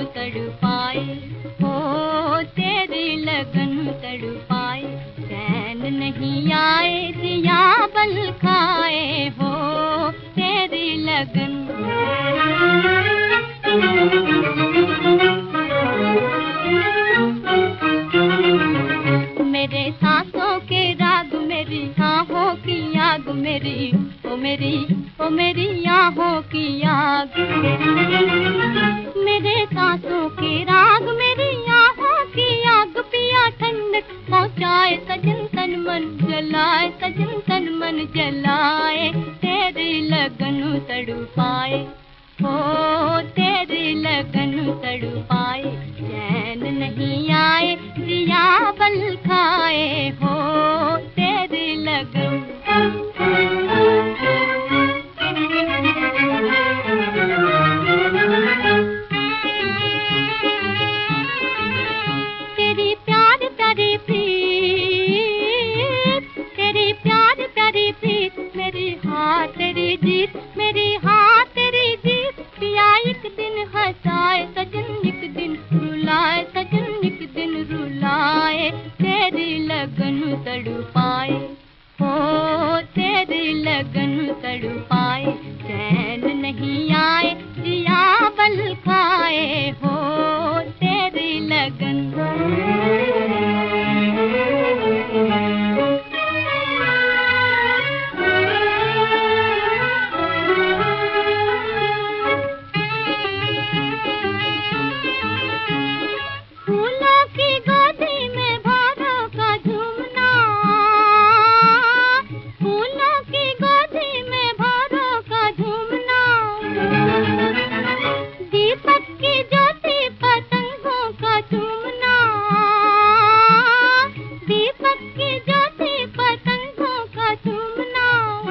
तड़पाए, हो तेरी लगन तड़पाए। चैन नहीं आए दिया बल खाए, हो तेरी लगन। मेरे सांसों के राग, मेरी आहों की आग, मेरी ओ मेरी ओ मेरी आहों की आग। मेरे सांसों के राग, मेरी आहों की आग। पिया ठंडक पहुँचाए सजन तन मन जलाए, सजन तन मन जलाए। तेरी लगन तड़पाए, हो तेरी लगन तड़पाए। चैन नहीं आए दिया बल खाए, हो तेरी लगन। तेरी प्यार प्यारी प्रीत, तेरी प्यार प्यारी प्रीत। मेरी हाँ तेरी जीत, मेरी हाँ तेरी जीत। पिया एक दिन हंसाए सजन, एक दिन रुलाए सजन, एक दिन रुलाए। तेरी लगन तड़पाए, हो तेरी लगन तड़पाए। चैन नहीं आए दिया बल खाए, हो तेरी लगन। फूलों की गोदी में भौरों का झूमना, फूलों की गोदी में भौरों का झूमना। दीपक की ज्योति पतंगों का चूमना, दीपक की ज्योति पतंगों का चूमना।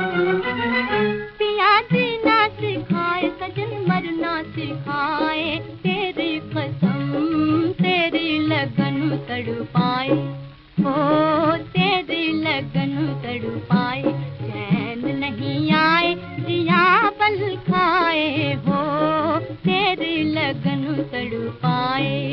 पिया जीना सिखाए सजन, मरना सिखाए। तेरी कसम तेरी लगन तड़पाए, हो तेरी लगन तड़पाए। चैन नहीं आए दिया बल खाए, हो तेरी लगन तड़पाए।